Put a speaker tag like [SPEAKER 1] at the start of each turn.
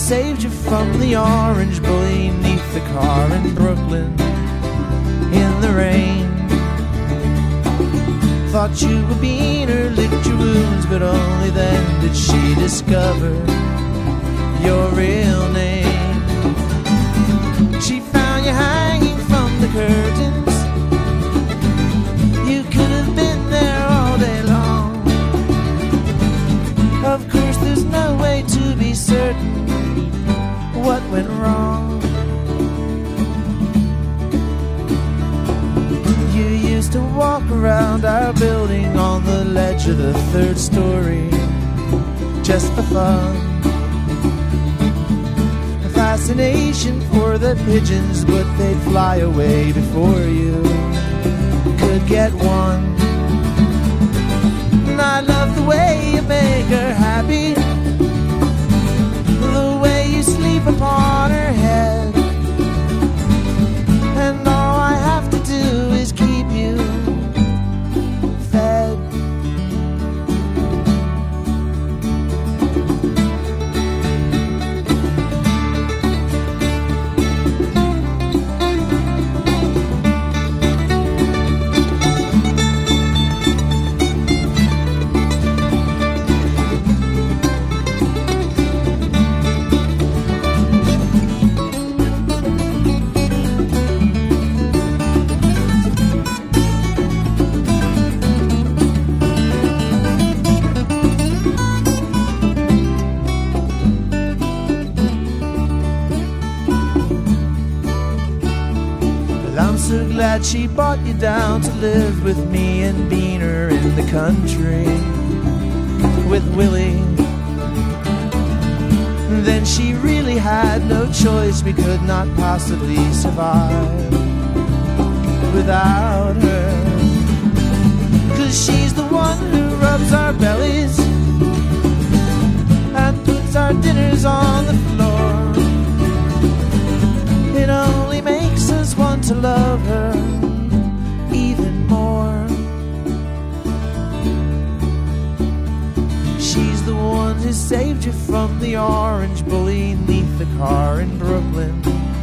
[SPEAKER 1] saved you from the orange bully neath the car in Brooklyn in the rain. Thought you were being her, licked your wounds, but only then did she discover your real name. She found you hanging from the curtains. You could have been there all day long. Of course there's no way to be certain what went wrong. You used to walk around our building on the ledge of the third story just for fun. A fascination for the pigeons, but they'd fly away before you could get one. And I love the way you make her happy, the way you sleep upon her head, and all I have to do is keep you fed. Glad she brought you down to live with me and Beaner in the country with Willie. Then she really had no choice, we could not possibly survive without her. 'Cause she's the one who rubs our bellies and puts our dinners on the floor. It only makes us want to love her even more. She's the one who saved you from the orange bully neath the car in Brooklyn